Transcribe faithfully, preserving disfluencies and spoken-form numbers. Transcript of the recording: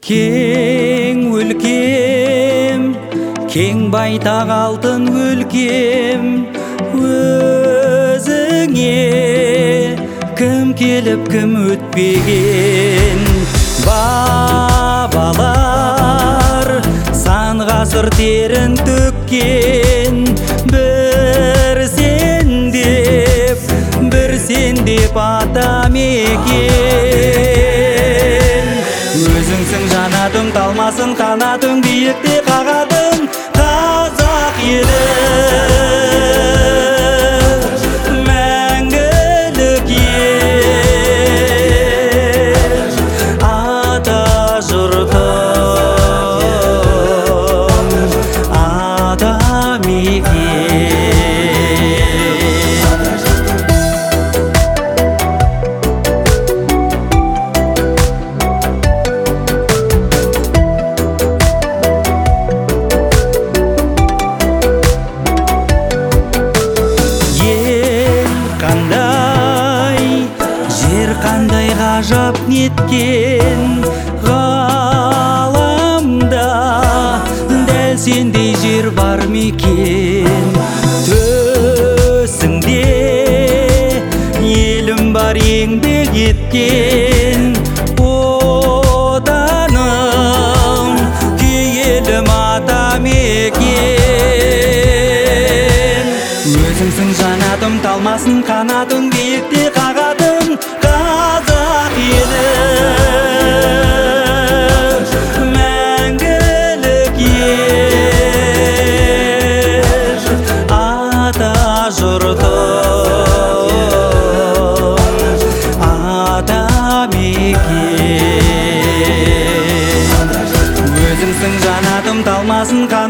Кең өлкем, кең байтақ алтын өлкем, өзіңе кім келіп кім өтпеген. Бабалар сан ғасыр терін төккен, бір сен деп, бір сен деп атамекен. Өзіңсің жанатым, талмасын қанатың, биікте қағадың қазақ елі. Мәңгілік ел, ата жұртым, ата мекен. Қандай ғажап неткен ғаламда, дәл сендей жер бар мекен. Төсіңде елім бар еңбек еткен, отаным киелім атамекен. Өзіңсің жанатым, талмасын қанатың, биікте қағадың қазақ елі. Мәңгілік ел, ата жұртым, ата мекен. Өзіңсің жанатым, талмасын